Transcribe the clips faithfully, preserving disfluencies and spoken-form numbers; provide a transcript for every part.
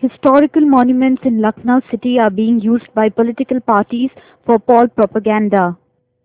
Historical monuments in Lucknow city are being used by political parties for poll propaganda.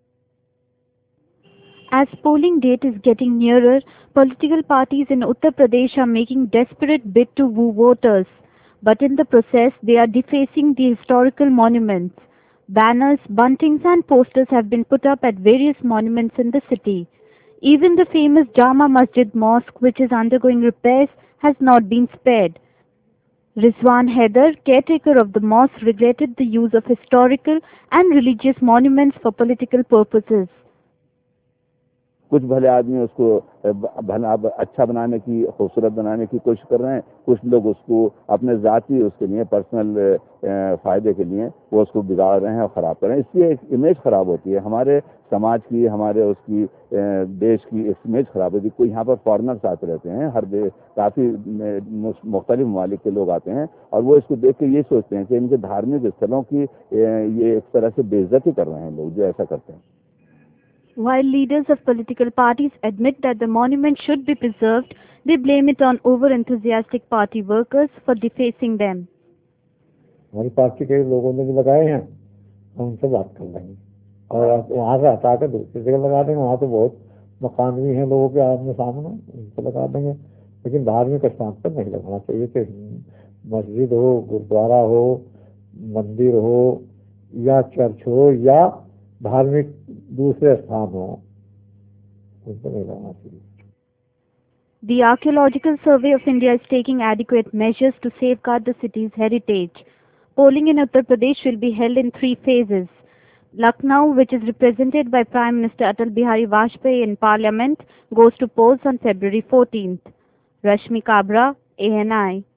As polling date is getting nearer, political parties in Uttar Pradesh are making desperate bid to woo voters. But in the process, they are defacing the historical monuments. Banners, buntings and posters have been put up at various monuments in the city. Even the famous Jama Masjid Mosque, which is undergoing repairs, has not been spared. Rizwan Haider, caretaker of the mosque, regretted the use of historical and religious monuments for political purposes. कुछ भले आदमी उसको भला अच्छा बनाने की, खूबसूरत बनाने की कोशिश कर रहे हैं, कुछ लोग उसको अपने ज़ाती उसके लिए पर्सनल फ़ायदे के लिए वो उसको बिगाड़ रहे हैं और ख़राब कर रहे हैं। इसलिए एक इमेज ख़राब होती है हमारे समाज की, हमारे उसकी देश की इमेज ख़राब होती है। कोई यहाँ पर फॉरेनर्स आते रहते हैं, हर देश काफ़ी मुख्तलिफ ममालिक के लोग आते हैं और वो इसको देख के ये सोचते हैं कि इनके धार्मिक स्थलों की ये एक तरह से बेइज्जती कर रहे हैं लोग जो ऐसा करते हैं। While leaders of political parties admit that the monument should be preserved, they blame it on over-enthusiastic party workers for defacing them. हमारी पार्टी के लोगों ने भी लगाए हैं, हम उनसे बात कर लेंगे और वहाँ से हटा कर दूसरी जगह लगा देंगे। वहाँ तो बहुत मकान भी हैं लोगों के आमने सामने, उनको लगा देंगे। लेकिन धार्मिक स्थान पर नहीं लगाना चाहिए कि मस्जिद हो, गुरुद्वारा हो, मंदिर हो या चर्च हो या धार्मिक दूसरे स्थान हो, उनको नहीं लगाना चाहिए। The Archaeological Survey of India is taking adequate measures to safeguard the city's heritage. Polling in Uttar Pradesh will be held in three phases. Lucknow, which is represented by Prime Minister Atal Bihari Vajpayee in Parliament, goes to polls on February fourteenth. Rashmi Kabra, A N I.